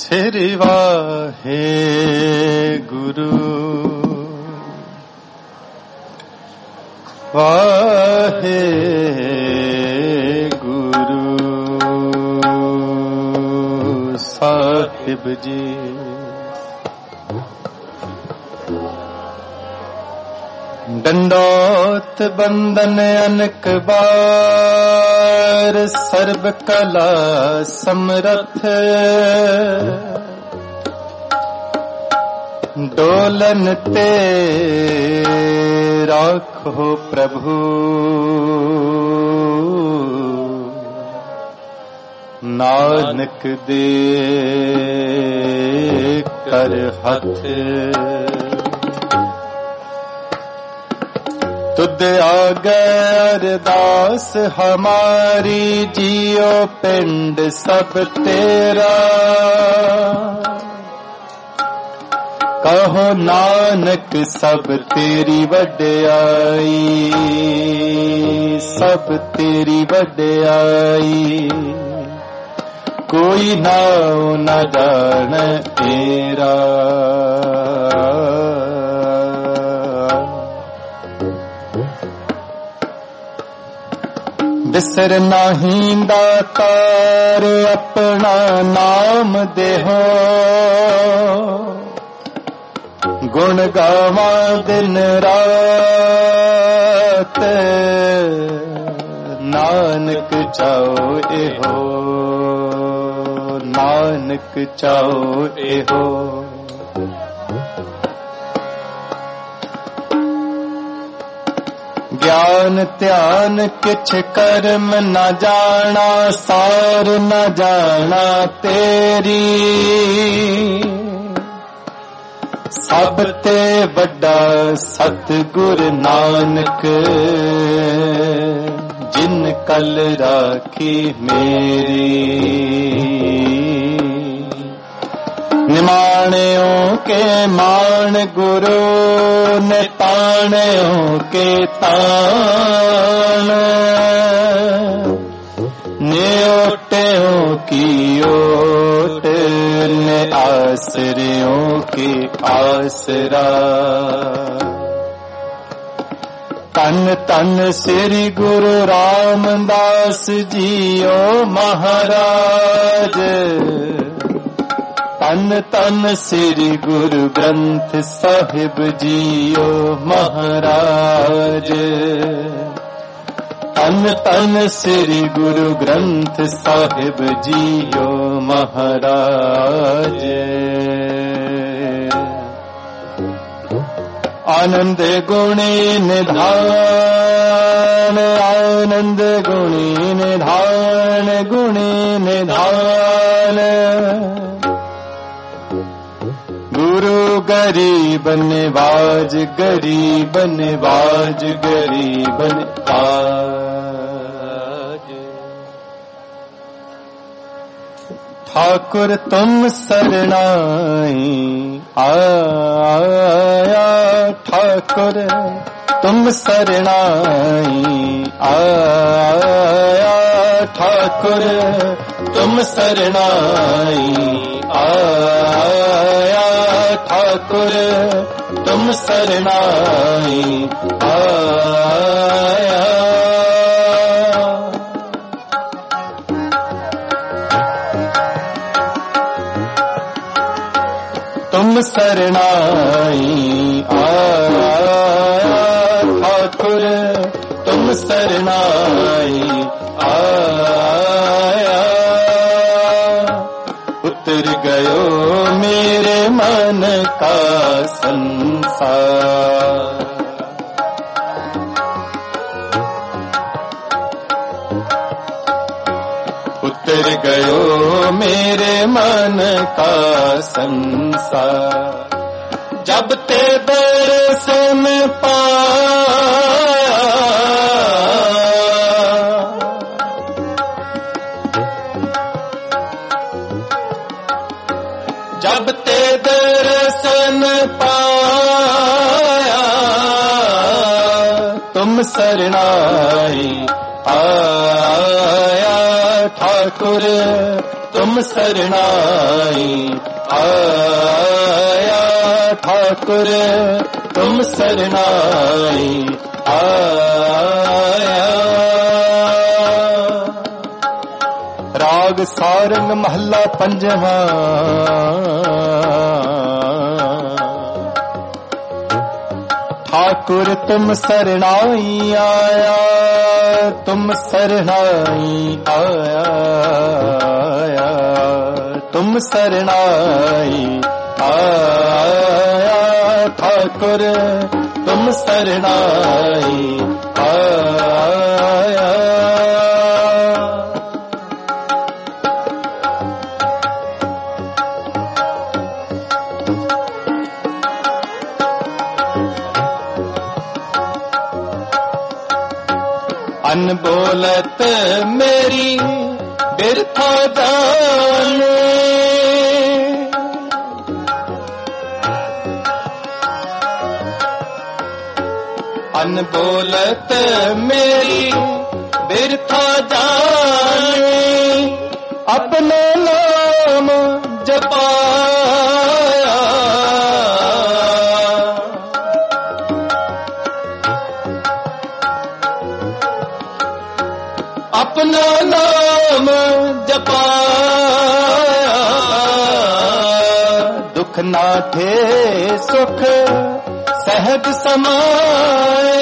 श्री वाहे गुरु वाहे गुरु साहिब जी। दंडोत बंदन अनक बार सर्व कला समरथ डोलन ते राखो प्रभु नानक दे कर हथ तुद आगे अरदास हमारी जियो पिंड सब तेरा कहो नानक सब तेरी वड्याई सब तेरी वड्याई कोई नाउ न जान तेरा बिसर नहीं दातार अपना नाम देहो गुण गावा दिन रात नानक चाओ एहो नानक चाओ एहो। ज्ञान ध्यान किछ कर्म न जाना सार न जाना तेरी सब ते बड़ा सतगुर नानक जिन कल राखी मेरी निमाणियों के मान गुरु ने ताणियों के ताण न्योटियों की ओट ने आसरियों की आसरा। तन तन श्री गुरु रामदास जियो महाराज तन तन श्री गुरु ग्रंथ साहिब जियो महाराज तन तन श्री गुरु ग्रंथ साहिब जियो महाराज। आनंद गुणी निधान आनंद गुणी निधान गुणी निधान गुरु गरीब निवाज गरीब निवाज गरीब निवाज। ठाकुर तुम शरणाई आया ठाकुर तुम शरणाई आया ठाकुर तुम शरणाई आया ठाकुर तुम शरणाई आया। तुम शरणाई आया ठाकुर तुम शरणाई आया। उतर गयो मेरे मन का संसार उतर गयो मेरे मन का संसार जब ते दर्शन पाया जब ते दर्शन पाया तुम शरणाई आया ठाकुर तुम सरनाई आया ठाकुर तुम सरनाई आया। राग सारंग महला पंजवा। ठाकुर तुम सरनाई आया तुम सरनाई आया तुम सरनाई आया ठाकुर तुम सरनाई आया। अनबोलत मेरी बिरथा जाने अनबोलत मेरी बिरथा जाने अपने नाम जपाया अपना नाम जपाया। दुख ना थे सुख सहज समाए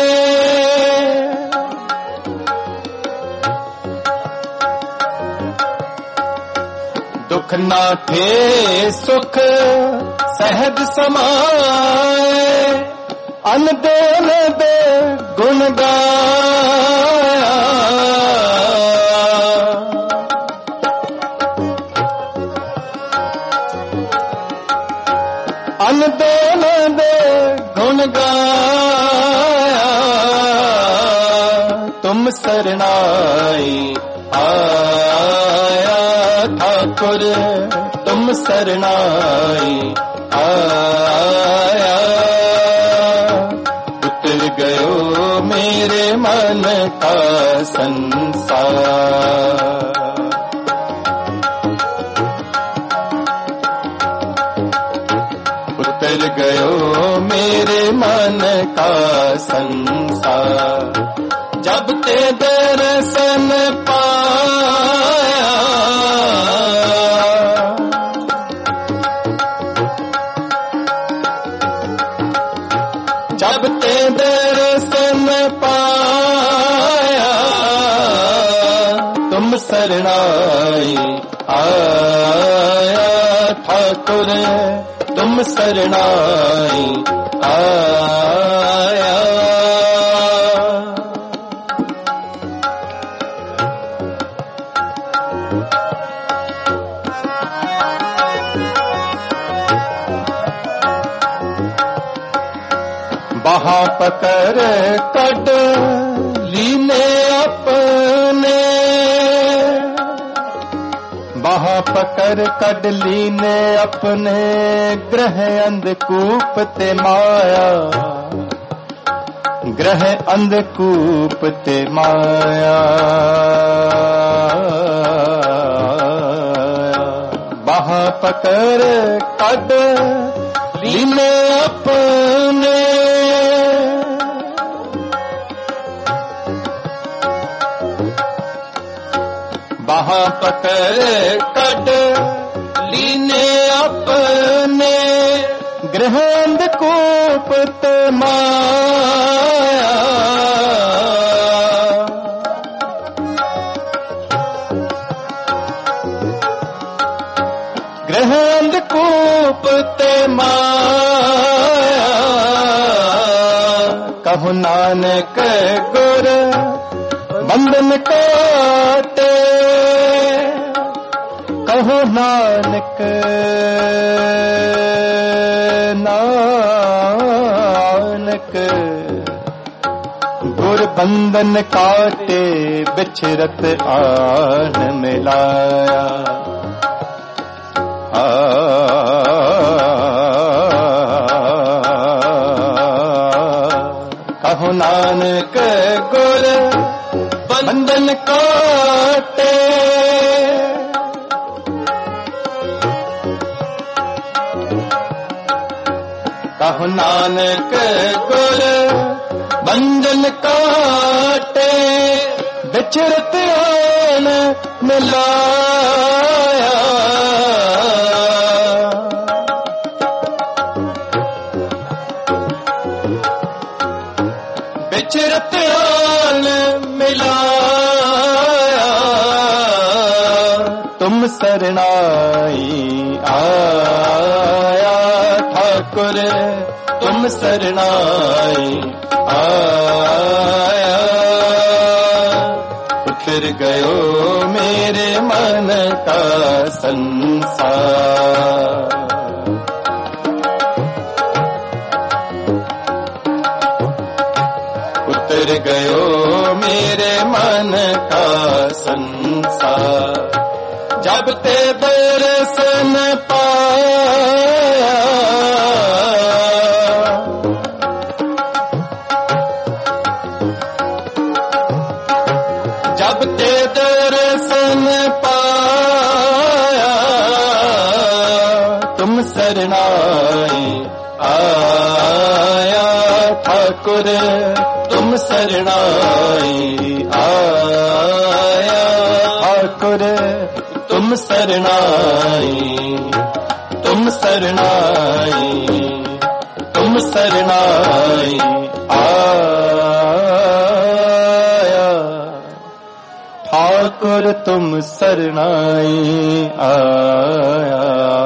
दुख ना थे सुख सहज समाए अन देन दे गुण गाया अन देन दे गुण गाया। तुम सरनाई आया ठाकुर तुम सरनाई आया। उतर गयो मेरे मन का संसार उतर गयो मेरे मन का संसार जब ते दर्शन पाया जब ते दर्शन पाया। तुम सरनाई आया ठाकुर तुम सरनाई आया। बाहा पकड़ कट लीने अपने बाहा पकड़ कट लीने अपने ग्रह अंधकूप ते माया ग्रह अंधकूप ते माया। बाहा पकड़ कट लीने अपने बाहा पकड़ कट लीने अपने गृह अंधकूप ते माया। गृह अंधकूप ते माया। कहु नानक गुर बंधन काटे कहो नानक नानक गुर बंधन काटे बिछरत आन मिलाया। कहो नानक गुर बंधन काटे कहु नानक गुर बंधन काटे, बिचरत आन मिलाया। बिचरत आन मिलाया, तुम सरनाई आया ठाकुर, तुम सरनाई आया। उतर गयो मेरे मन का संसार, उतर गयो मेरे मन का संसार। जब ते दर्शन पाया, जब ते दर्शन पाया, तुम शरणाई आया ठाकुर, तुम शरणाई आया ठाकुर, तुम शरणाई, तुम शरणाई, तुम शरणाई आया ठाकुर, तुम शरणाई आया।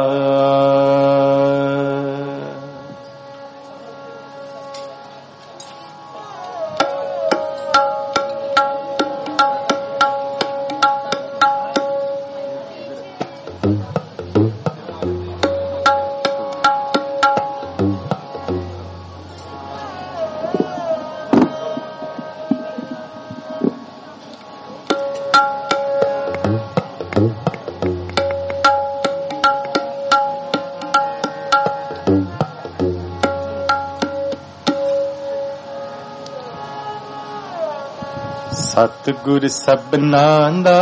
सतगुर सबनां दा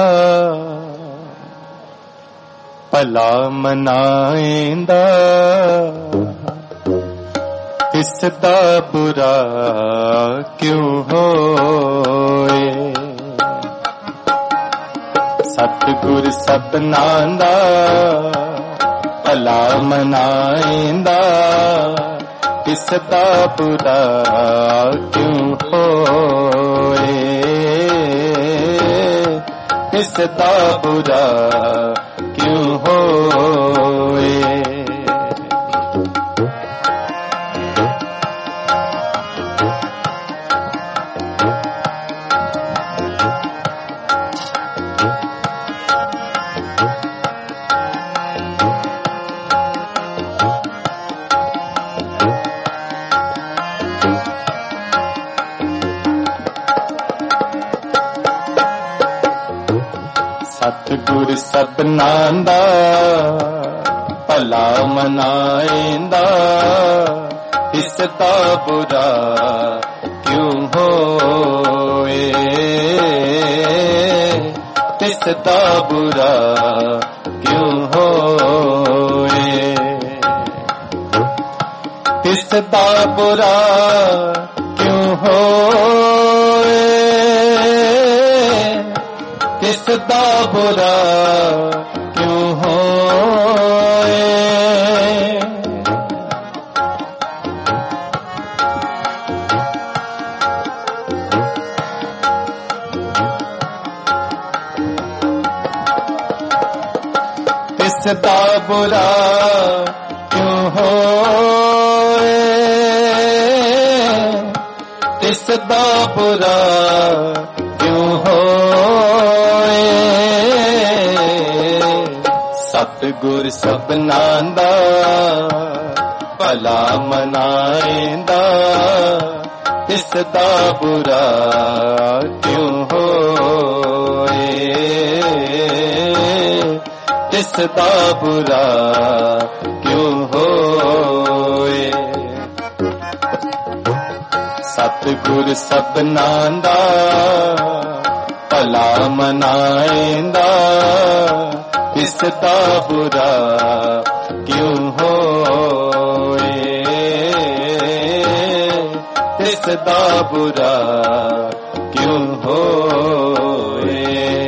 भला मनाएंदा, तिसदा बुरा क्यों होए। सतगुर सबनां दा भला मनाएंदा, तिसदा बुरा क्यों होए। तिसदा बुरा क्यों होए। सतगुर सबनां दा भला मनाएंदा, तिसदा बुरा क्यों होए। तिसदा बुरा क्यों होए। तिसदा बुरा क्यों होए। तिसदा बुरा क्यों होए। तिसदा बुरा क्यों होए। तिसदा बुरा क्यों होए। सतगुर सबनां दा भला मनाएंदा, तिसदा बुरा क्यों होए। तिसदा बुरा क्यों होए। सतगुर सबनां दा भला मनाएंदा, तिसदा बुरा क्यों होए। तिसदा बुरा क्यों होए।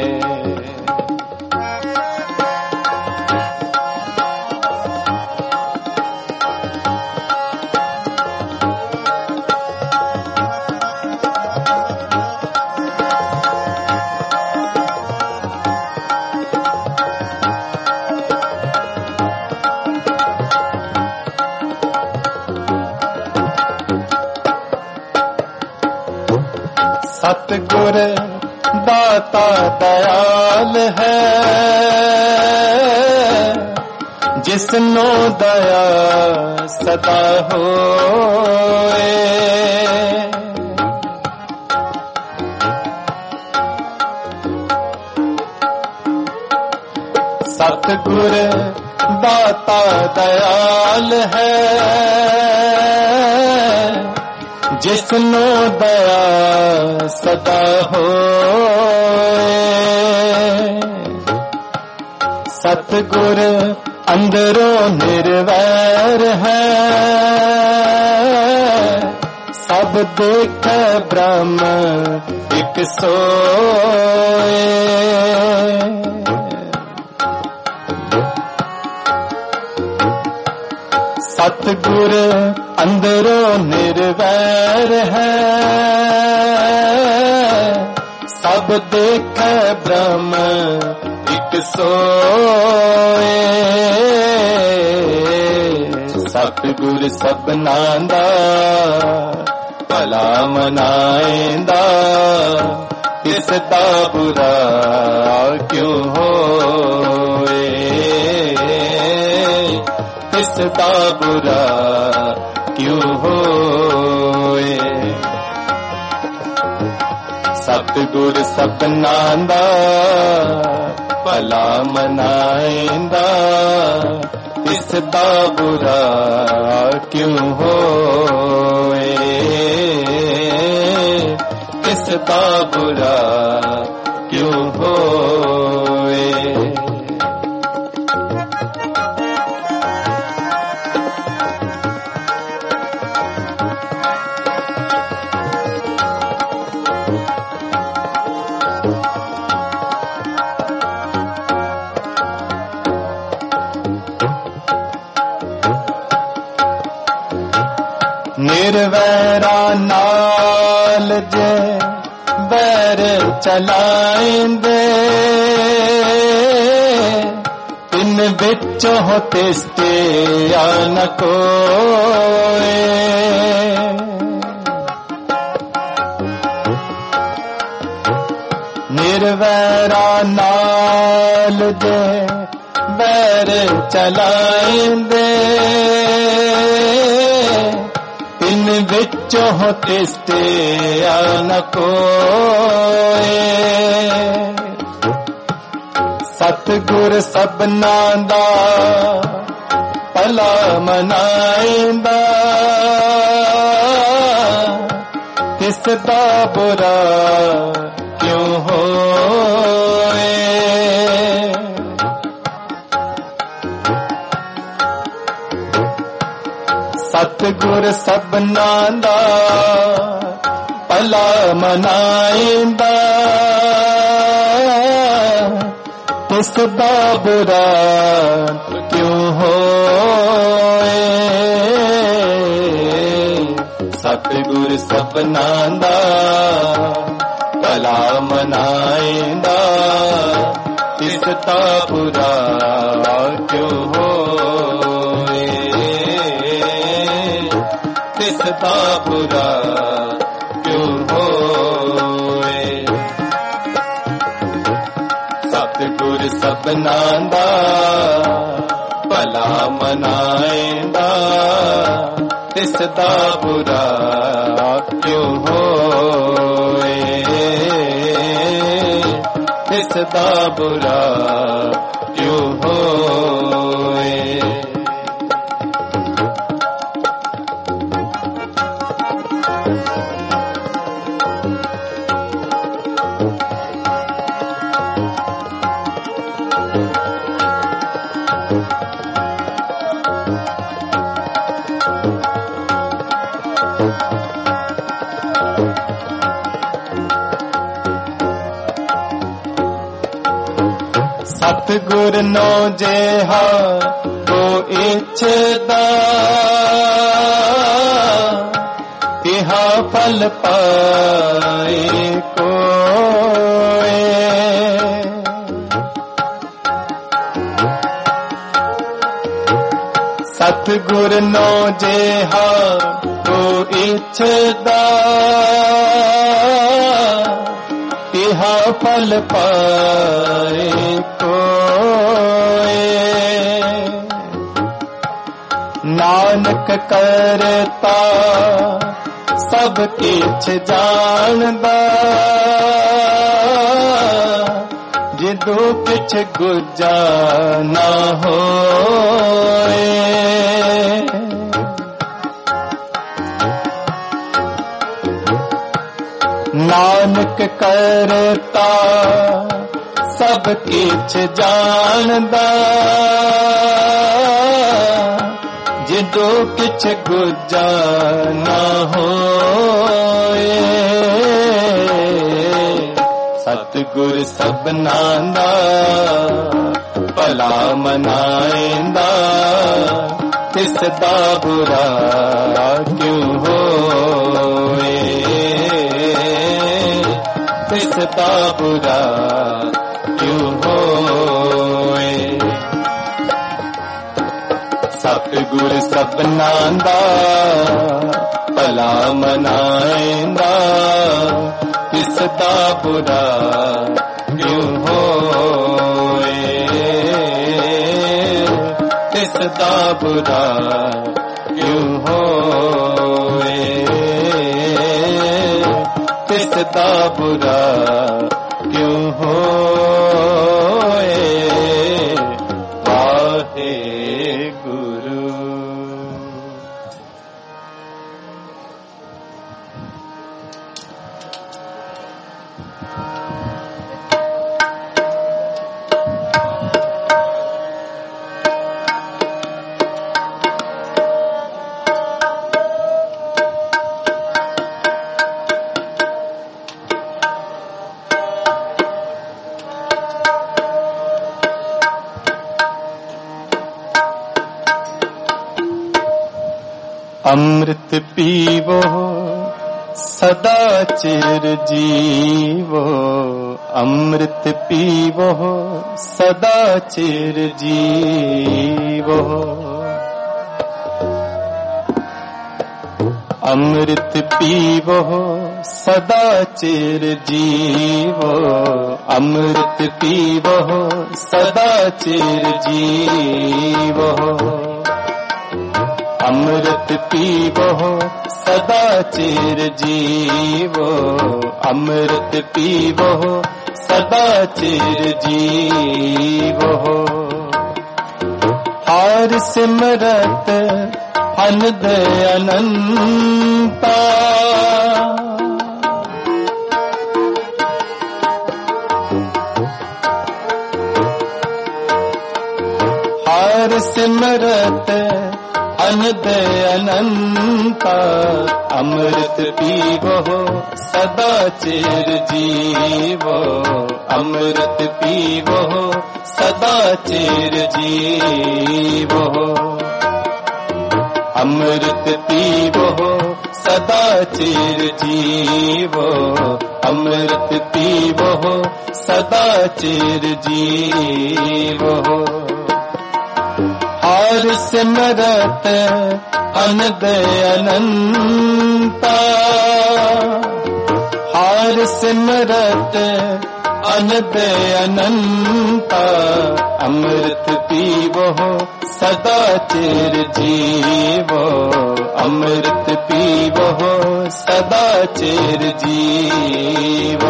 सतगुर दाता दयाल है, जिसनो दया सदा होए। सतगुर दाता दयाल है, जिसनो दया सदा होए। सतगुर अंदरों निर्वैर है, सब देखे ब्रह्म एक सोए। सतगुर अंदरों निर्वैर है, सब देखे ब्रह्म एक सोए। सतगुर सबना दा भला मनाएंदा, तिसदा बुरा क्यों होए। तिसदा बुरा क्यों होए। सतगुर सबना दा भला मनाएंदा, तिसदा बुरा क्यों होए। तिसदा बुरा क्यों होए। निर्वैरा नाल जे बैर चलाएंदे, तिन बिचों तिसते आ न कोए। निर्वैरा नाल जे बैर चलाएंदे, इन विचों तिसते आ न कोए। सतगुर सबना दा भला मनाएंदा, तिसदा बुरा क्यों होए। सतगुर सबना दा भला मनाएंदा, तिसदा बुरा क्यों होए। सतगुर सबना दा भला मनाएंदा, तिसदा बुरा क्यों होए। तिसदा बुरा क्यों होए। सतगुर सबना दा भला मनाएंदा, तिसदा बुरा क्यों होए। तिसदा बुरा क्यों होए। सतगुर नो जेहा को इच्छदा तिहा फल पाए कोए। सतगुर नो जेहा को इच्छदा तिहा फल पाए कोए। नानक करता सब किछ जानदा जिदू किछ गुजा ना होए। नानक करता सब किछ जानदा जिदू किछ गुजा ना होए। सतगुर सबना दा भला मनाएंदा तिसदा बुरा क्यों होए। तिसदा बुरा क्यों होए। सतगुर सबना दा भला मनाएंदा तिसदा बुरा क्यों होए। तिसदा बुरा क्यों होए। तिसदा बुरा क्यों होए। वाहे गुरु। अमृत पीवो सदा चिर जीवो। अमृत पीवो सदा चिर जीवो। अमृत पीवो सदा चिर जीवो। अमृत पीवो सदा चिर जीवो। अमृत पीवो सदा चिर जीवो। अमृत पीवो सदा चिर जीवो। हार सिमरत अनंद अनंता। हार सिमरत अनंद अनंता। अमृत पीवो सदा चिर जीवो। अमृत पीवो सदा चिर जीवो। अमृत पीवो सदा चिर जीवो। अमृत पीवो सदा चिर जीवो। हार सिमरत अनंद अनंता। हार सिमरत अनंद अनंता। अमृत पीवो सदा चिर जीवो। अमृत पीवो सदा चिर जीवो।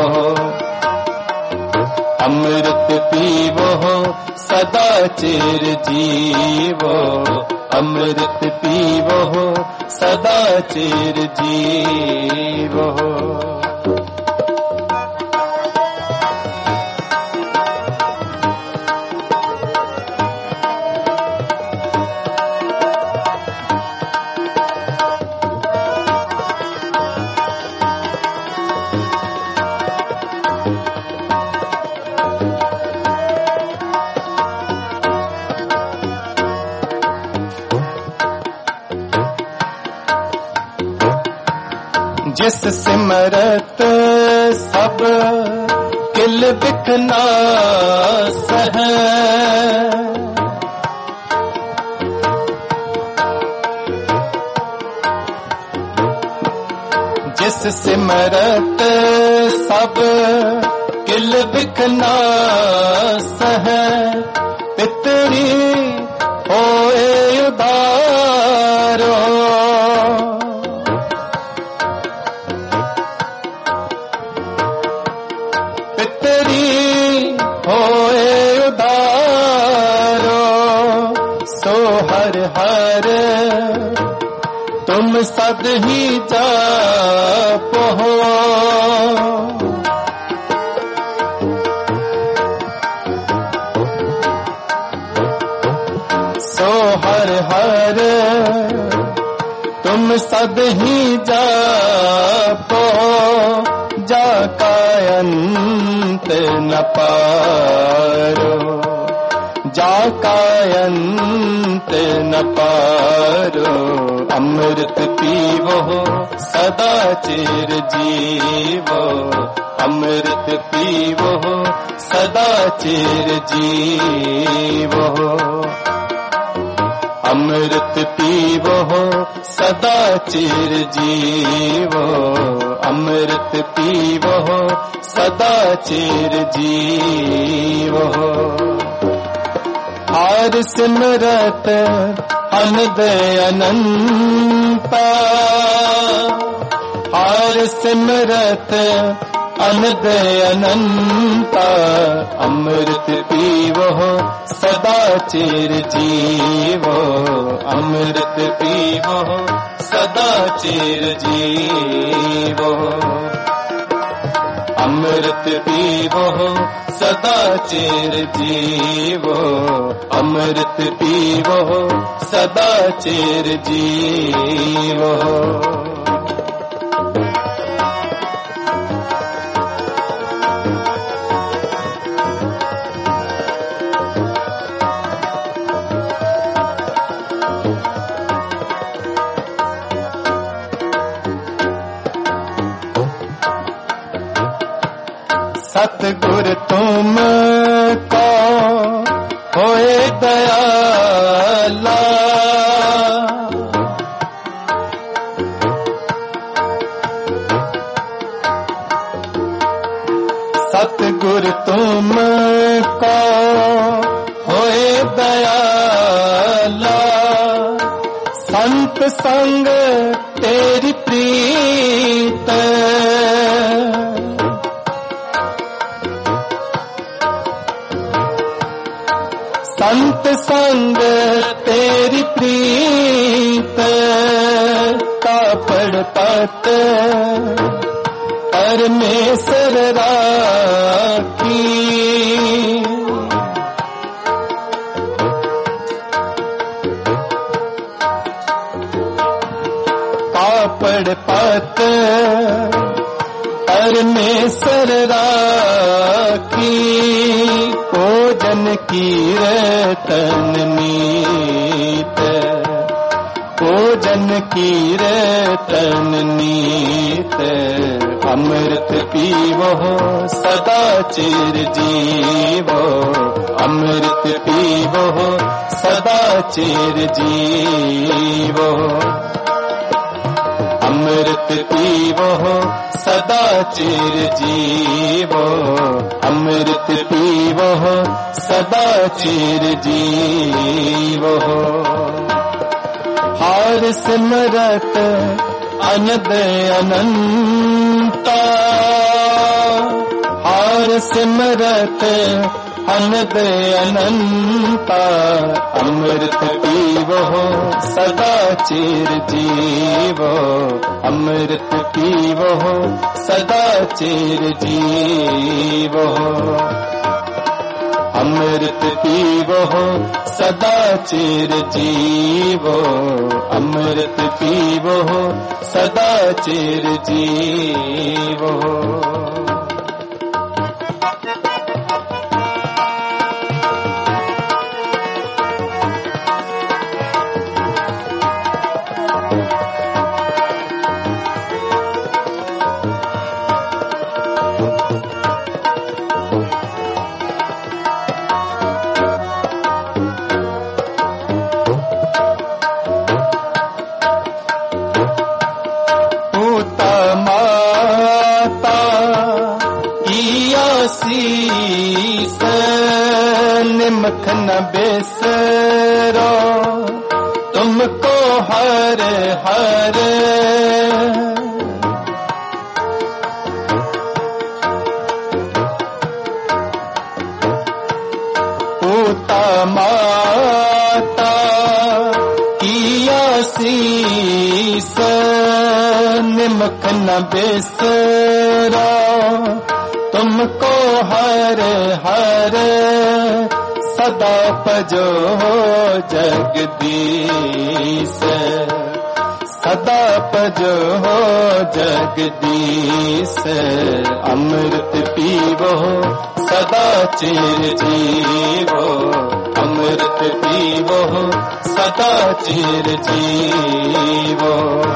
अमृत पीवो सदा चिर जीवो। अमृत पीवो सदा चिर जीवो। जिस सिमरत सब किल बिखना सह, जिस सिमरत सब किल बिखना सह, पितरी होए उदारो, पितरी होए उदारो, सो हर हर तुम सद ही जापो हो, सो हर हर तुम सद ही जापो, जाका अंत न पारो, जाका अंत न पारो, अमृत पीवो सदा चिर जीवो, अमृत पीवो सदा चिर जीवो, अमृत पीवो सदा चिर जीवो, अमृत पीवो सदा चिर जीवो। हार सिमरत अनद अनंता, हार सिमरत अनद अनंता, अमृत पीवो सदा चिर जीवो, अमृत पीवो सदा चिर जीवो, अमृत पीवो सदा चिर जीवो, अमृत पीवो सदा चिर जीवो। सतगुर तुम को होए दयाला, सतगुर तुम को होए दयाला, संत संग तेरी प्रीत, संत संग तेरी प्रीत, कापड़ पत परमेश्वर राखी, कापड़ पत परमेश्वर राखी, भोजन कीर्तन नीत, भोजन कीर्तन नीत, अमृत पीवो सदा चिर जीवो, अमृत पीवो सदा चिर जीवो, अमृत पीवो सदा चिर जीवो, अमृत पीवो सदा चिर जीवो। हार सिमरत अनद अनंता, हार सिमरत अनद अनंता, अमृत पीवो सदा चिर जीवो, अमृत पीवो सदा चिर जीवो, अमृत पीवो सदा चिर जीवो, अमृत पीवो सदा चिर जीवो। निमख न बिसरो तुमको हर हर। पूता माता किया शीस निमख न बिसरो तुमको हर हर। सदा पजो जगदीश सदा पजो जगदीश। अमृत पीवो सदा चिर जीवो अमृत पीवो सदा चिर जीवो।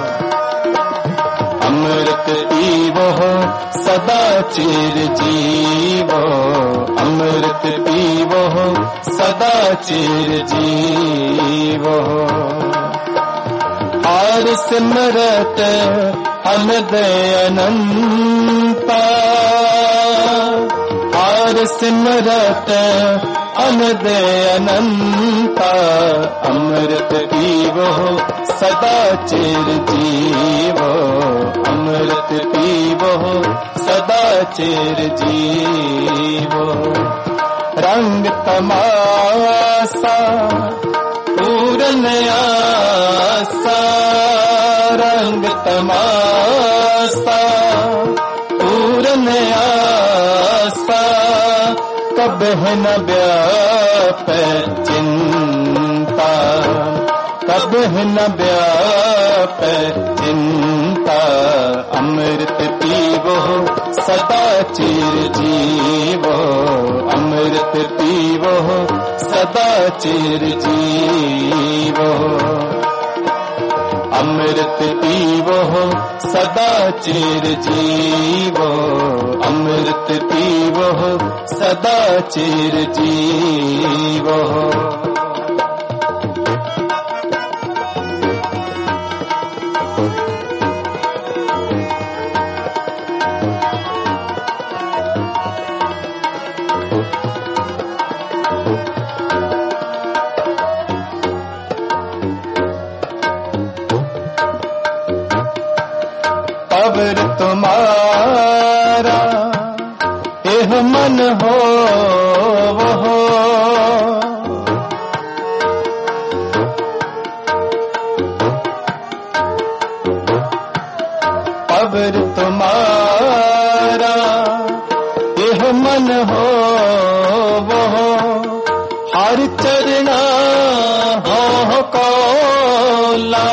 अमृत पीवो सदा चिर जीवो अमृत पीवो सदा चिर जीवो। हार सिमरत अनदय अनंता हार सिमरत अनदय अनंता। अमृत पीवो सदा चिर जीवो अमृत पीवो सदा चिर जीवो। रंग तमाशा पूरन आसा रंग तमाशा पूरन आसा। कबह न व्याप चिंता कबह न व्याप चिंता। अमृत पीवो सदा चिर जीवो अमृत पीवो सदा चिर जीवो। अमृत पीवो सदा चिर जीवो अमृत पीवो सदा चिर जीवो। पवर तुम्हारा एह मन हो वो पवर तुम्हारा एह मन हो वो। हर चरना हो कौला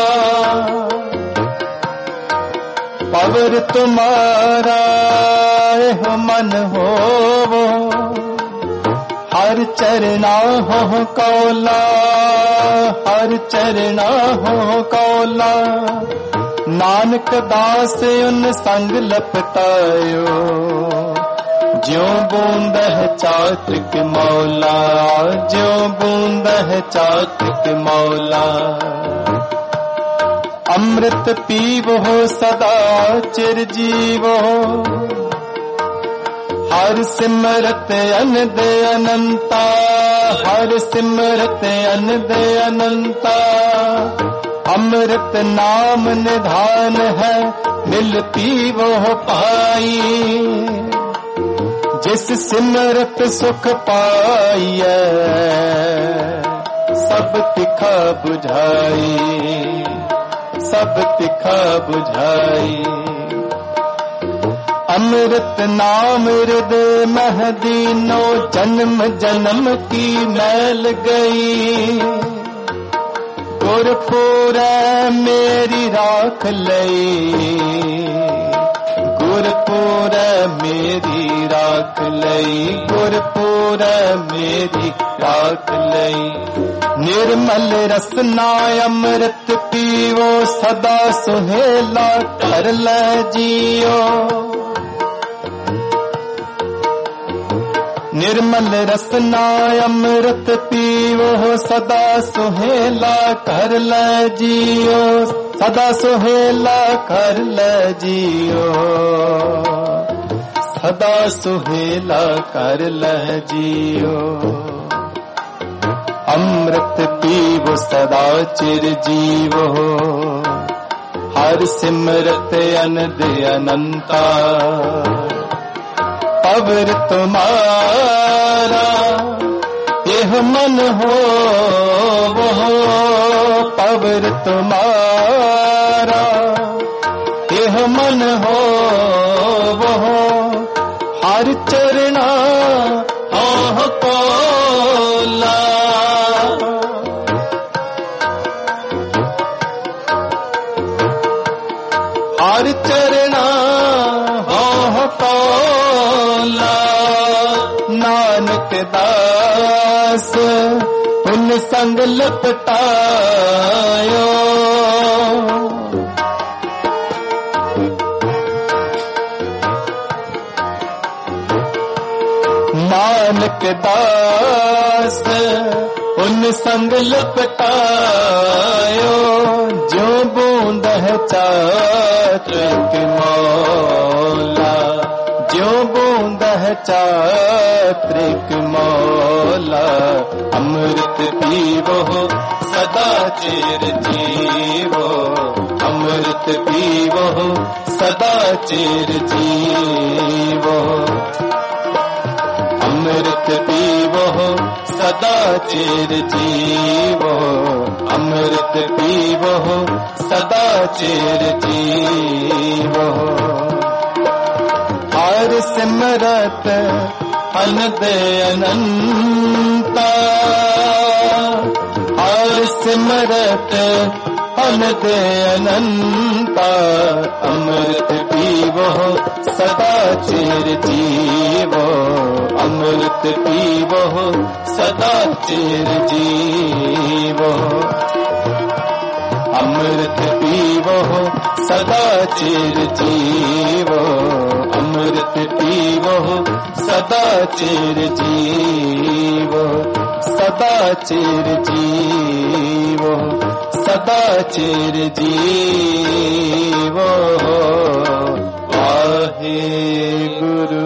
पवर तुम्हारा हो मन हो वो। हर चरना हो कौला हर चरना हो कौला। नानक दास उन संग लपटायो ज्यों बूंद है चातक मौला ज्यों बूंद है चातक मौला। अमृत पीवो सदा चिर जीवो हर सिमरत अनद अनंता हर सिमरत अनद अनंता। अमृत नाम निधान है मिल पीवो पाई। जिस सिमरत सुख पाइए सब तिखा बुझाई सब तिखा बुझाई। अमृत नाम हृदय मह दीनो जन्म जन्म की मैल गई। गुरपुर मेरी राख लई गुरपुर मेरी राख लई गुरपुर मेरी राख लई। निर्मल रसना अमृत पीवो सदा सुहेला कर ले जियो। निर्मल रसना अमृत पीवो सदा सुहेला कर ले जियो सदा सुहेला कर ले जियो सदा सुहेला कर ले जियो। अमृत पीवो सदा चिरजीव हो, हर सिमरत अनद अनंता। पवर तुम्हारा यह मन हो वो, पवर तुम्हारा यह मन हो वो, हर चरणा हो कोला। हर चरणा हो कोला। नानक दास उन संग लपटायो, नानक दास उन संग लपटायो। जो बूंद है चातृक मौला, जो बूंद है चातृक मौला। अमृत पीवो सदा चिरजीवो, अमृत पीवो सदा चिरजीवो। अमृत पीवो सदा चिरजीवो, अमृत पीवो सदा चिरजीवो। हर सिमरत अनद अनंता, हर सिमरत अनद अनंता। अमृत पीवो सदा चिरजीवो, अमृत पीवो सदा चिरजीवो। अमृत पीवो सदा चिरजीवो, अमृत पीवो सदा चिरजीवो। सदा चिरजीवो, सदा चिरजीवो। वाहे गुरु।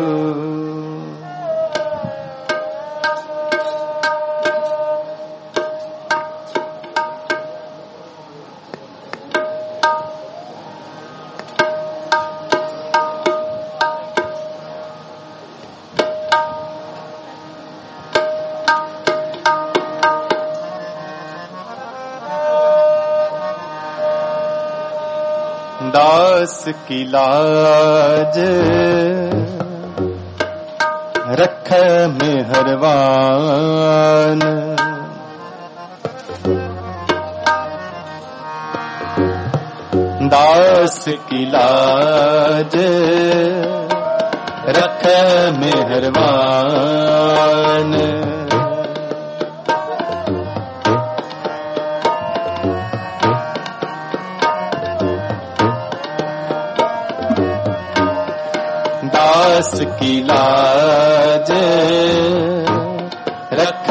दास की लाज रख मेहरबान, दास की लाज रख मेहरबान। दास की लाज रख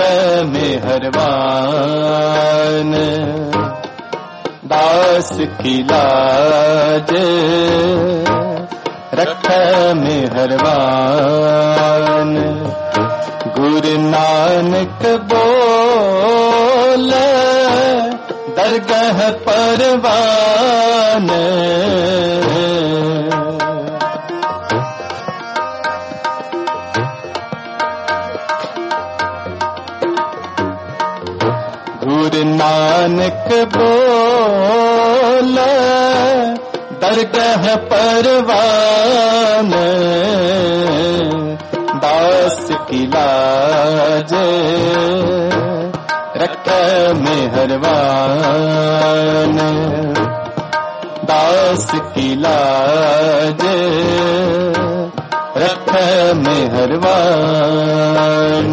मेहरबान, दास की लाज रख मेहरबान। गुरु नानक बोल दरगाह परवान, गुरु नानक बोल दरगाह परवान। दास की लाज रख मेहरबान, दास की लाज रख मेहरबान।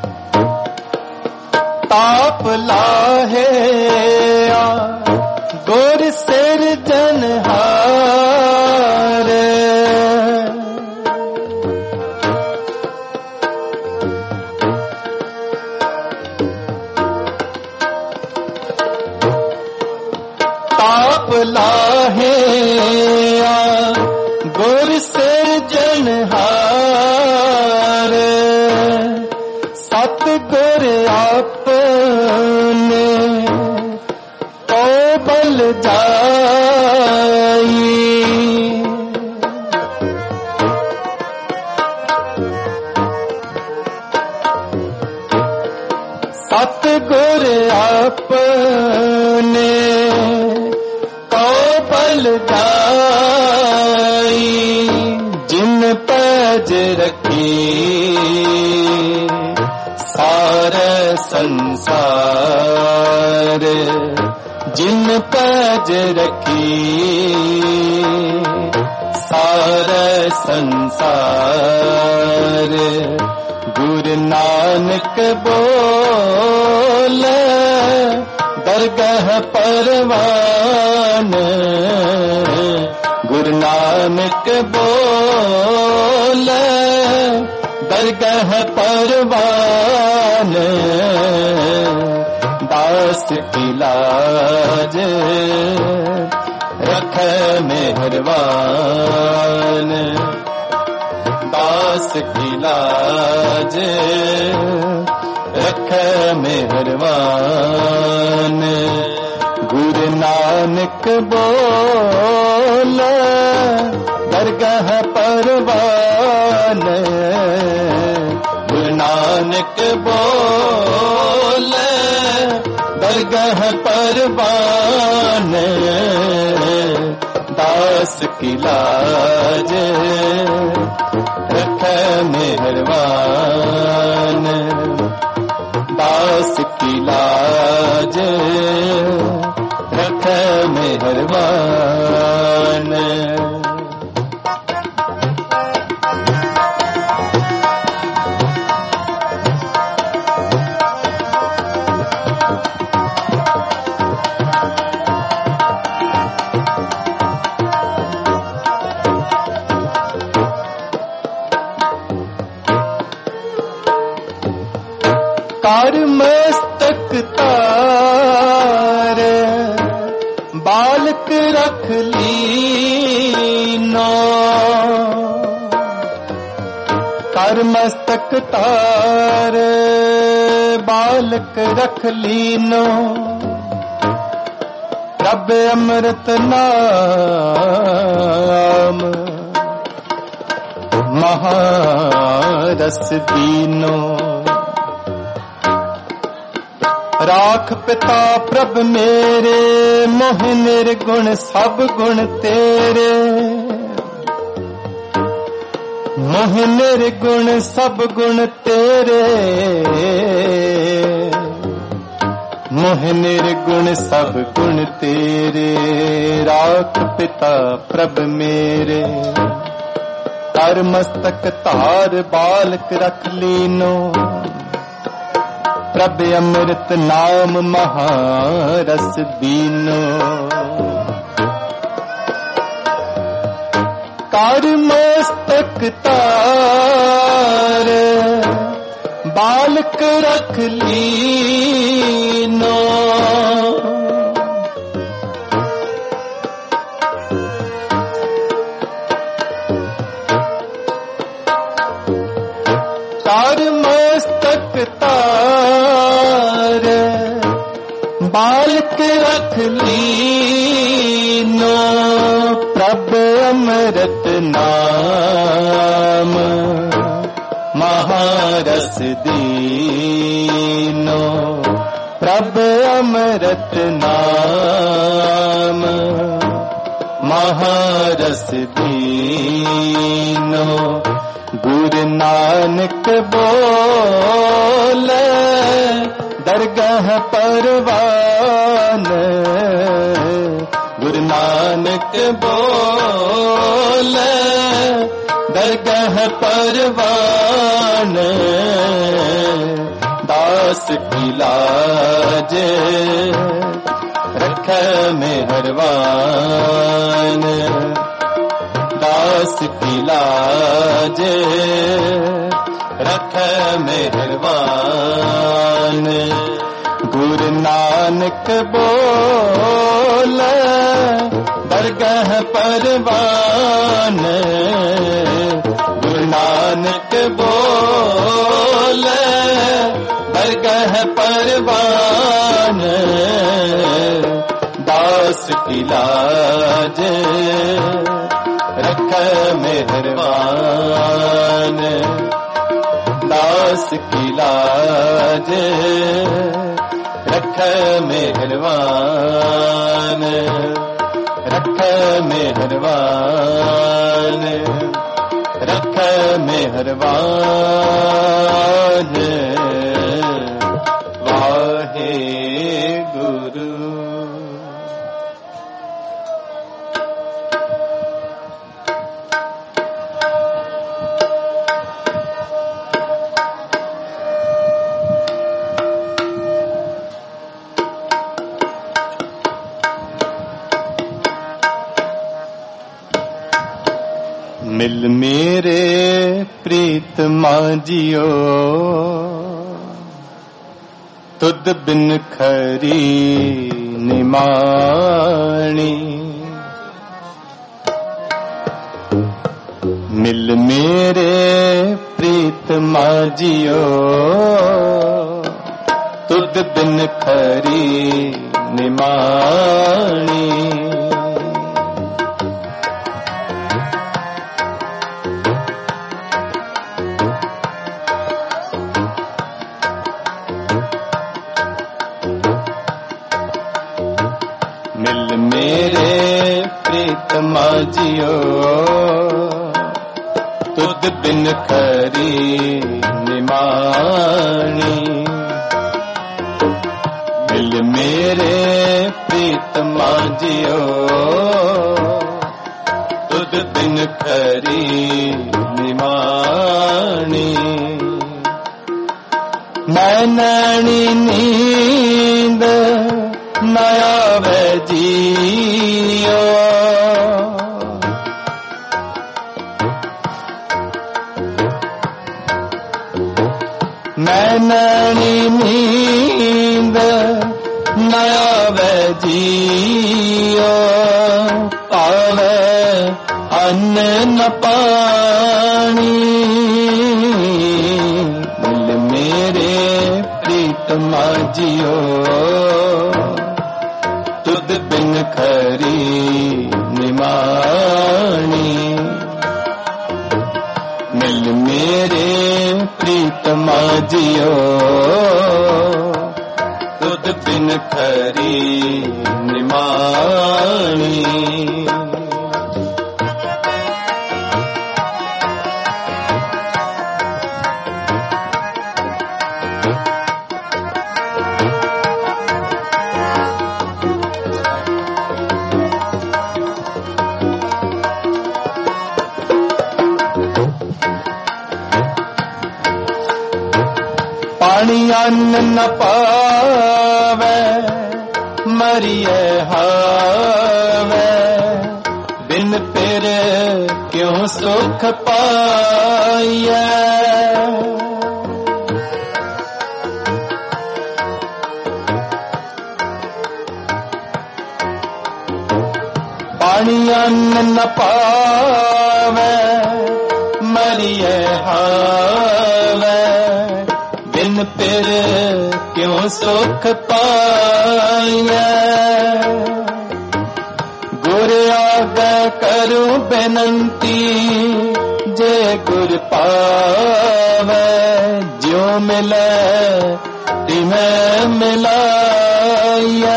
ताप लाहे गुर सिरजनहार ताप लाहे गुर सिरजनहार सतगुर आपने तो बल जाई सतगुर आपने तो बल जाई जिन पैज रखी सारे संसार जिन पैज रखी सारे संसार गुरु नानक बोले दरगाह परवान गुरु नानक बोले दरगाह परवान दास की लाज रख मेहरबान दास की लाज रख मेहरबान गुरु नानक बोले दरगाह परवान गुरु नानक बोले दरगाह परवान दास की लाज रख मेहरबान दास की लाज रख मेहरबान कार मस्तक तार बालक रख लीनो कार मस्तक तार बालक रख लीनो रब अमृत नाम महारस दीनो राख पिता प्रभ मेरे मोह निर्गुण सब गुण तेरे मोह निर्गुण सब गुण तेरे मोह निर्गुण सब गुण तेरे राख पिता प्रभ मेरे तार मस्तक तार बालक रख लीनो प्रभ अमृत नाम महारस दीनो कार मस्तक तार बालक रख लीनो कार मस्तक तार बालक रख लीनो प्रभ अमृत नाम महारस दीनो प्रभ अमृत नाम महारस दीनो गुरु नानक बोले दरगाह परवान गुरु नानक बोले दरगाह परवान दास की लाज रख रख मेहरबान दास की लाज रख मेहरबान गुरु नानक बोल बरगह परवान गुरु नानक बोल बरगह परवान दास की लाज रख मेहरबान दास की लाज रख मेहरबान रख मेहरबान रख मेहरबान वाहे गुरु। मिल मेरे प्रीतमा जियो तुद बिन खरी निमाणी मिल मेरे प्रीतमा जियो तुद बिन खरी निमाणी मिल मेरे प्रीतमा जियो तुद बिन खरी निमाणी मिल मेरे प्रीतमा जियो तुद बिन खरी निमाणी नैनी नींद नया वे जियो नैनी नींद नया वे जियो पावे अन्न न पानी मिल मेरे प्रीतमा जियो तुद बिन खरी निमाणी मिल मेरे प्रीतमा जियो तुद बिन खरी निमाणी पानी अन्न न पावे मरिए हावे बिन पिर क्यों सुख पाइए पानी अन्न न पावे मरिए हावे बिन पिर क्यों सुख पाइए गुर आगे करूं बेनंती जे गुर पावे ज्यों मिले तिमें मिलाइए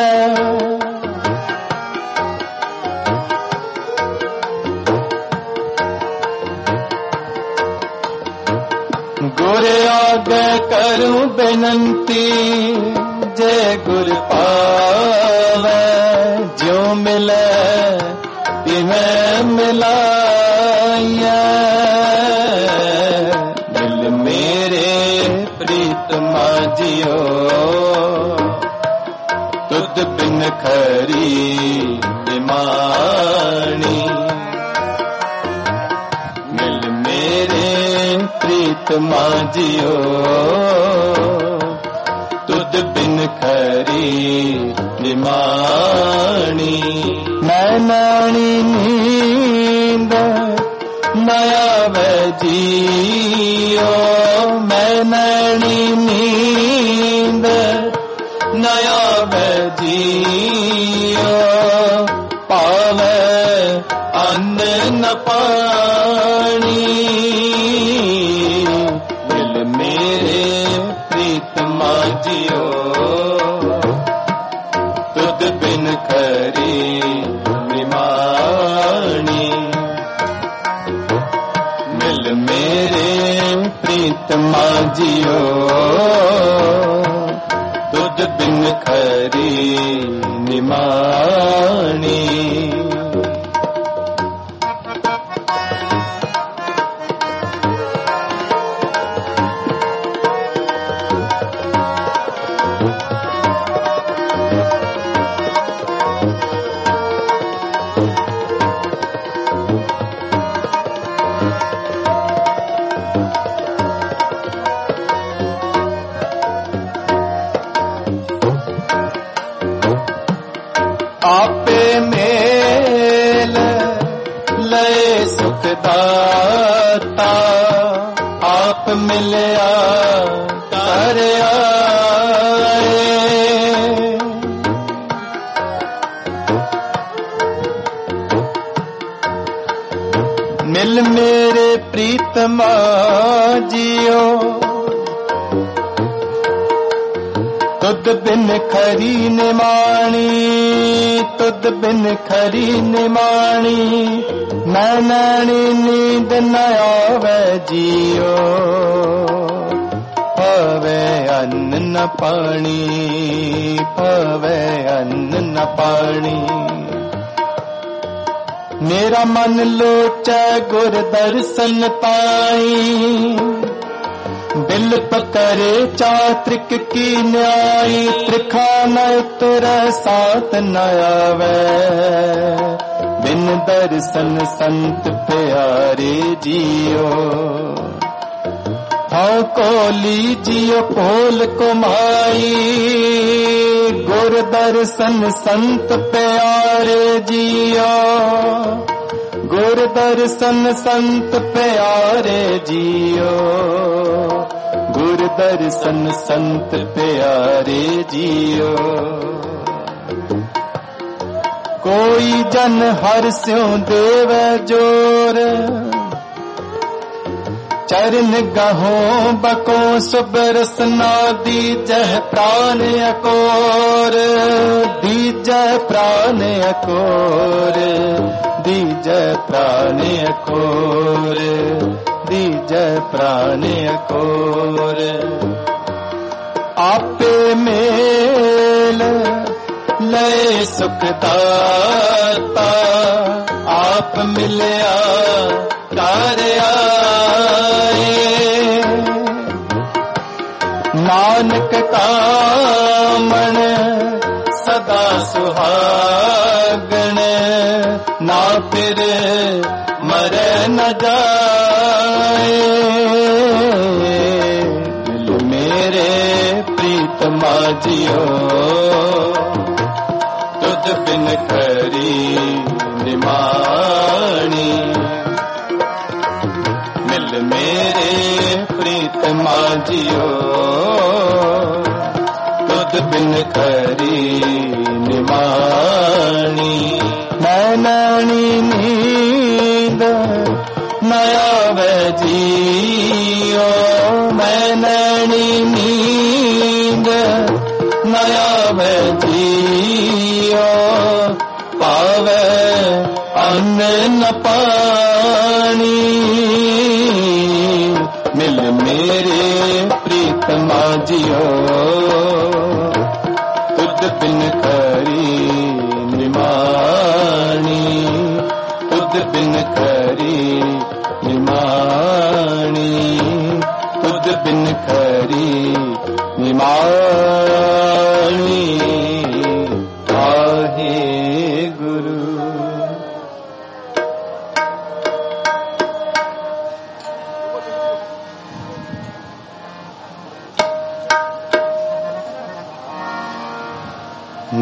गुर आगे करूं बेनंती जे गुर पावे ज्यों मिले तिमें मिलाइए मिल मेरे प्रीतमा जियो तुद बिन खरी निमाणी। मिल मेरे प्रीतमा जियो, तुद बिन खरी निमाणी। मैं नानी नींद नया जियो, मैं नानी नींद नया जियो। पावे अन्न न पानी, दिल मेरे प्रीतमा जियो, तुद बिन खरी निमाणी। मिल मेरे प्रीतमा जियो, तुद बिन खरी निमाणी। आपे मेल लय सुखदाता, आप मिलया कर आए। मिल मेरे प्रीतमा जियो, तुद बिन खरी निमाणी, तुद बिन खरी निमाणी। मैं नानी नींद न आवे जियो, पवे अन्न न पानी, पवे अन्न न पानी। मेरा मन लोचे गुर दर्शन पाई, दिल पकड़े चात्रिक की न्यायी। त्रिखा न तुर साथ न आवे, बिन दर्शन संत प्यारे जियो। हाँ को लीजियो पोल कुमाई, गुर दर्शन संत प्यारे जियो। गुर दर्शन संत प्यारे जियो, गुर दर्शन संत प्यारे जियो। कोई जन हर स्यों देव जोर, चरण गहों बको सुबरसना। दीजह प्राण अकोर, दीजह प्राण अकोर, दीजह प्राण अकोर, दीजह प्राण अकोर। आपे मेल लय सुखदाता, आप मिलया कर आए। नानक कामण सदा सुहागण, ना फिर मर न जाए। दिल मेरे प्रीतमा जियो, तुद बिन खरी निमाणी। मिल मेरे प्रीतमा जियो, तुद बिन खरी निमाणी। मैं नानी नींद नया जियो, मैं नानी नींद नया जियो। पावे अन्न न पानी, मिल मेरे प्रीतमा जियो, तुद बिन खरी निमाणी। तुद बिन खरी निमाणी, तुद बिन खरी निमाणी।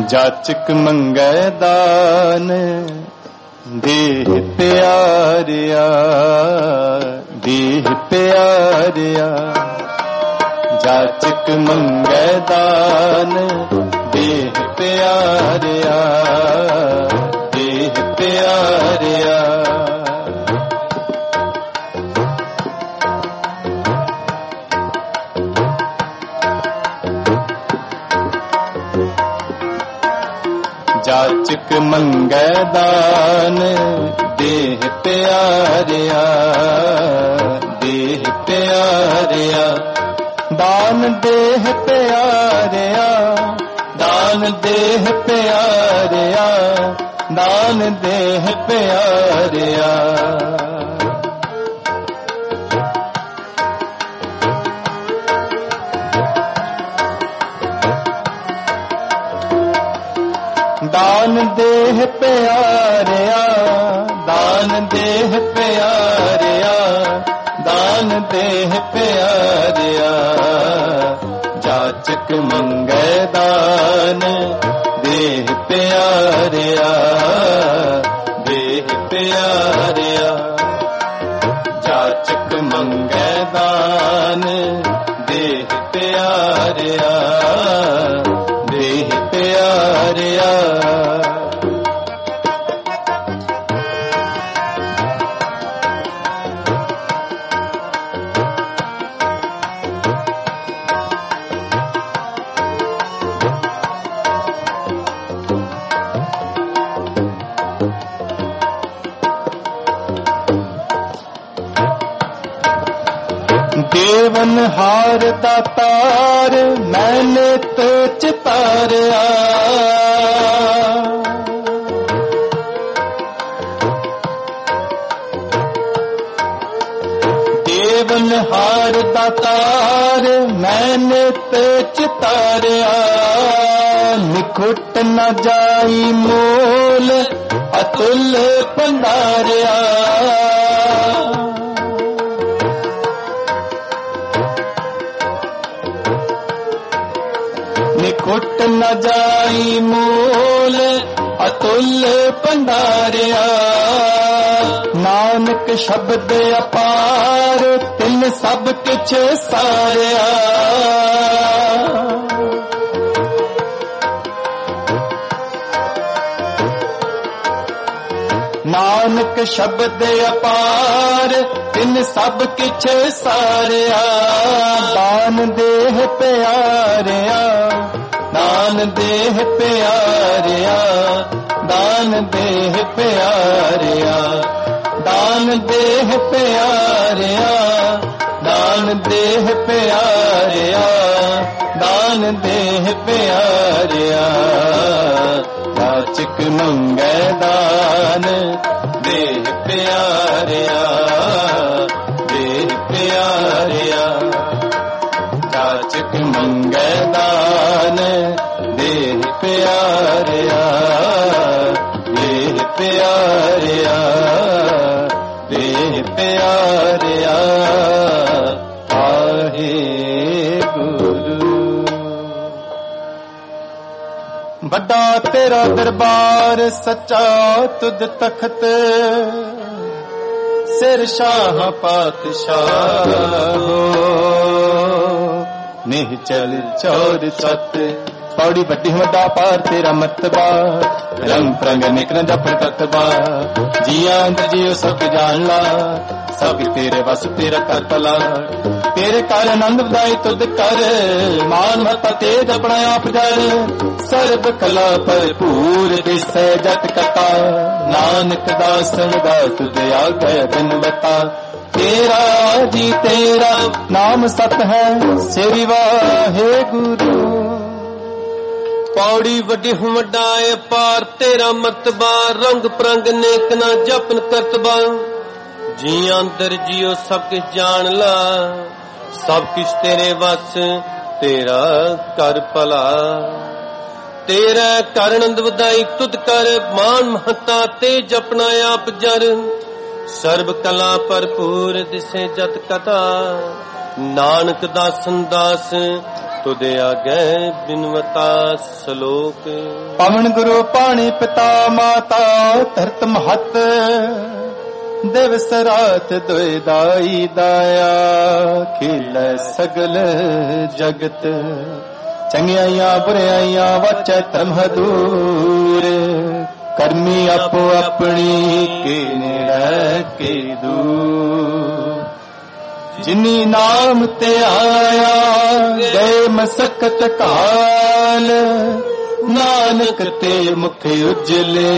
ਜਾਚਕ ਮੰਗੈ ਦਾਨ ਦੇਹ ਪਿਆਰਿਆ, ਦੇਹ ਪਿਆਰਿਆ। ਜਾਚਕ ਮੰਗੈ ਦਾਨ ਦੇਹ ਪਿਆਰਿਆ, ਦੇਹ ਪਿਆਰਿਆ। ਜਾਚਕ ਮੰਗੈ ਦਾਨ ਦੇਹ ਪਿਆਰਿਆ, ਦੇਹ ਪਿਆਰਿਆ। ਦਾਨ ਦੇਹ ਪਿਆਰਿਆ, ਦਾਨ ਦੇਹ ਪਿਆਰਿਆ, ਦਾਨ ਦੇਹ ਪਿਆਰਿਆ। ਦਾਨ ਦੇਹ ਪਿਆਰਿਆ, ਦਾਨ ਦੇਹ ਪਿਆਰਿਆ, ਦਾਨ ਦੇਹ ਪਿਆਰਿਆ। ਜਾਚਕ ਮੰਗੈ ਦਾਨ ਦੇਹ ਪਿਆਰਿਆ, ਦੇਹ ਪਿਆਰਿਆ। ਜਾਚਕ ਮੰਗੈ ਦਾਨ ਦੇਹ ਪਿਆਰਿਆ, ਦੇਹ ਪਿਆਰਿਆ। ਦੇਵਨ ਹਾਰ ਦਾਤਾਰ ਮੈਂ ਨਿਤ ਚਿਤਾਰਿਆ, ਦੇਵਨ ਹਾਰ ਦਾਤਾਰ ਮੈਂ ਨਿਤ ਚਿਤਾਰਿਆ। ਨਿਖੁੱਟ ਨਾ ਜਾਈ ਮੋਲ ਅਤੁਲ ਭੰਡਾਰਿਆ, ਨਿਖੁੱਟ ਨ ਜਾਈ ਮੂਲ ਅਤੁਲ ਭੰਡਾਰਿਆ। ਨਾਨਕ ਸ਼ਬਦ ਅਪਾਰ ਤਿਨ ਸਭ ਕਿਛ ਸਾਰਿਆ। ਨਾਨਕ ਸ਼ਬਦ ਅਪਾਰ ਤਿਨ ਸਭ ਕਿਛ ਸਾਰਿਆ। ਦਾਨ ਦੇਹ ਪਿਆਰਿਆ, ਦਾਨ ਦੇਹ ਪਿਆਰਿਆ, ਦਾਨ ਦੇਹ ਪਿਆਰਿਆ। ਦਾਨ ਦੇਹ ਪਿਆਰਿਆ, ਦਾਨ ਦੇਹ ਪਿਆਰਿਆ, ਦਾਨ ਦੇਹ ਪਿਆਰਿਆ। ਜਾਚਕ ਮੰਗੈ ਦਾਨ ਦੇਹ ਪਿਆਰਿਆ, ਦੇਹ ਪਿਆਰਿਆ। ਜਾਚਕ ਮੰਗੈ ਦਾਨ ਦੇਹ ਪਿਆਰਿਆ, ਦੇਹ ਪਿਆਰਿਆ, ਦੇਹ ਪਿਆਰਿਆ। ਵੱਡਾ ਤੇਰਾ ਦਰਬਾਰ ਸੱਚਾ ਤੁਧ ਤਖਤ, ਸਿਰ ਸ਼ਾਹ ਪਾਤਸ਼ਾਹ ਨਿਹਚਲ ਚੌਰ ਸਤ। ਪੌੜੀ ਵੱਡੀ ਵੱਡਾ ਪਾਰ ਤੇਰਾ ਮਤਬਾ, ਰੰਗ ਪ੍ਰੰਗ ਨਿਕ ਨ ਜਪਣ ਤਤਬਾ। ਜੀਆਂ ਅੰਦਰ ਜੀਓ ਸਭ ਜਾਣ ਲਾ, ਸਭ ਤੇਰੇ ਵਸ ਤੇਰਾ ਕਰ ਭਲਾ। ਤੇਰੇ ਕਰ ਆਨੰਦ ਵਧਾਈ ਤੁਧ ਕਰ, ਮਾਨ ਮਤਾ ਤੇਜ ਆਪਣਾ ਆਪ ਜਰ। ਸਰਬ ਕਲਾ ਭਰਪੂਰ ਦਿਸੈ ਜਤ ਕਤਾ, ਨਾਨਕ ਦਾਸਨ ਦਾ ਤੁਧ ਆਗੈ ਦਿਨ ਬਤਾ। ਤੇਰਾ ਜੀ ਤੇਰਾ ਨਾਮ ਸਤ ਹੈ, ਸ੍ਰੀ ਵਾਹਿਗੁਰੂ। ਪੌੜੀ ਵੱਡੀ ਵੱਡਾ ਏ ਪਾਰ ਤੇਰਾ ਮਤਬਾ, ਰੰਗ ਪ੍ਰੰਗ ਨੇਕ ਨਾ ਜਪਨ ਕਰਤਬਾ। ਜੀ ਅੰਦਰ ਜੀਓ ਸਭ ਕਿਛ ਜਾਣ ਲਾ, ਸਭ ਕਿਛ ਤੇਰੇ ਵਸ ਤੇਰਾ ਕਰ ਭਲਾ। ਤੇਰਾ ਕਰ ਆਨੰਦ ਵਧਾਈ ਤੁਧ ਕਰ, ਮਾਨ ਮਹਤਾ ਤੇ ਜਪਣਾ ਆਪ ਜਰ। ਸਰਬ ਕਲਾ ਭਰਪੂਰ ਦਿਸੇ ਜਤ ਕਥਾ, ਨਾਨਕ ਦਾਸਨ ਦਾਸ ਤੁਦੇ ਆਗੇ ਬਿਨਵਤਾ ਸਲੋਕ। ਪਵਨ ਗੁਰੂ ਪਾਣੀ ਪਿਤਾ ਮਾਤਾ ਧਰਤ ਮਹਤ ਦਿਵਸ ਰਾਤ ਦੁਇ ਦਾਈ ਦਾਇਆ ਖੇਲੈ ਸਗਲ ਜਗਤ। ਚੰਗਿਆਈਆਂ ਬੁਰਿਆਈਆਂ ਵਾਚੈ ਧਰਮ ਹਦੂਰ ਕਰਮੀ ਆਪੋ ਆਪਣੀ ਕੇ ਨੇੜੇ ਕੇ ਦੂਰ। ਜਿਨੀ ਨਾਮ ਤੇ ਆਇਆ ਗਏ ਮਸਕਤ ਕਾਲ ਨਾਨਕ ਤੇ ਮੁਖ ਉਜਲੇ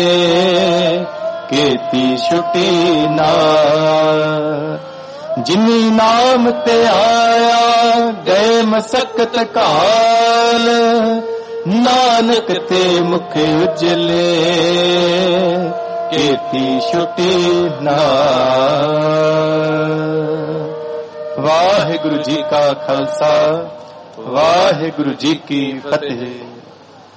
ਕੀਤੀ ਛੁਟੀ ਨਾਲ। ਜਿਨੀ ਨਾਮ ਤੇ ਆਇਆ ਗਏ ਮਸਕਤ ਕਾਲ ਨਾਨਕ ਤੇ ਮੁਖ ਉਜਲੇ ਕੀਤੀ ਛੁਟੀ ਨਾਲ। ਵਾਹਿਗੁਰੂ ਜੀ ਕਾ ਖਾਲਸਾ ਵਾਹਿਗੁਰੂ ਜੀ ਕੀ ਫਤਿਹ।